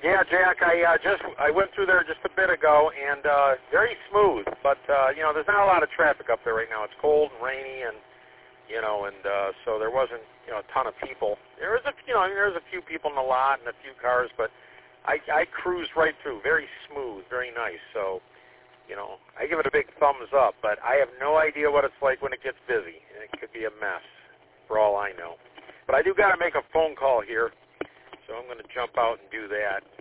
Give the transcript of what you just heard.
Yeah, Jack, I went through there just a bit ago, and very smooth. But there's not a lot of traffic up there right now. It's cold and rainy, and so there wasn't a ton of people. There was there's a few people in the lot and a few cars, but I cruised right through, very smooth, very nice. So I give it a big thumbs up. But I have no idea what it's like when it gets busy. It could be a mess, for all I know. But I do got to make a phone call here, so I'm going to jump out and do that.